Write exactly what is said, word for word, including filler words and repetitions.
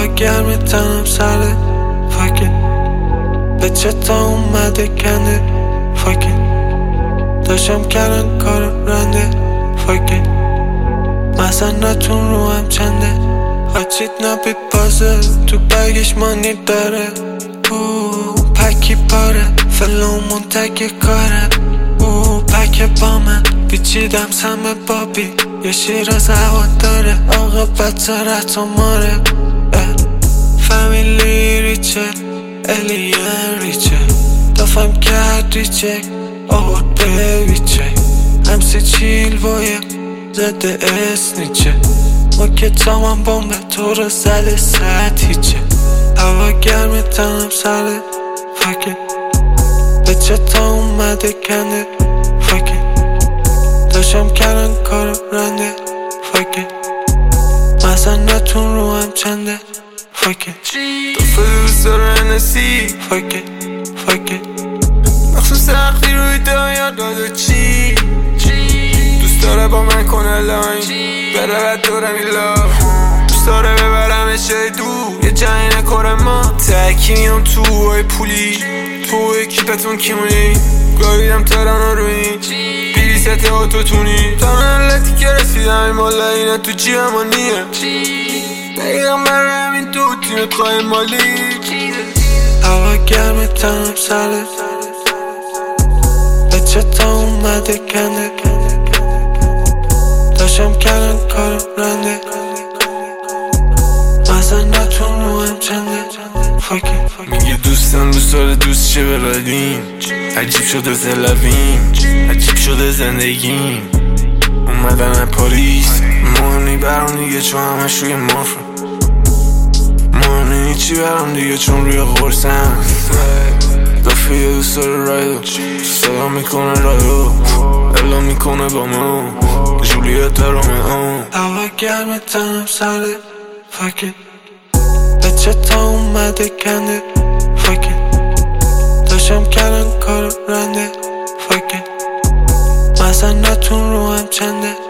گرم تنم سره فاکت به چتا اومده کنده فاکت داشتم کردن کار رنده فاکت مثلا نتون رو هم چنده هاچیت نبید بازه تو بگش مانی داره او پکی پاره فلومون تک کاره او پک با من بیچیدم سمه بابی یه شیر از هوا داره آقا بچه رت و ماره فامیلی ریچه الین ریچه دافم کرد ریچه آورد به ویچه همسی چیل باید زده اسنیچه ما که تامم بامبه تو رو زده ست هیچه هوا گرم تنم سره فاکت به چتا اومده کنده فاکت داشتم کردن کار رنده فاکت مثلا نتون رو هم چنده فاکت دفعه دوست داره انسی فاکت فاکت مخصوص سختی روی دایا داده چی دوست داره با من کنه لاین بره بد دورم ایلا دوست داره ببرم چه دو یه جنگ نکاره ما تکی میام تو های پولی تو اکیپتون کیمونی گاهیدم ترانو روی بیری ست آتوتونی تا نلتی که رسیدم این مالا اینه تو جی همانیه دقیقا برای همین تو تیمت خواهی مالی هوا گرم تنم سره به چتا اومده کنده داشتم کردن کار رنده مثلا نتون رو هم چنده فاکت میگه دوستم دوست داره دوست چه بردیم عجیب شده زلویم عجیب شده زندگیم اومدن پاریس مهم نی برام دیگه چون همش روی مافرم مهم نی چی برام دیگه چون روی قرصم دفعه یه دوست داره رایدو صدا میکنه رایدو الا میکنه با من جولیت رومئو هوا گرم تنم سره فاکت به چتا اومده کنده فاکت داشتم کردن کار رنده فاکت مثلا نتون رو هم چنده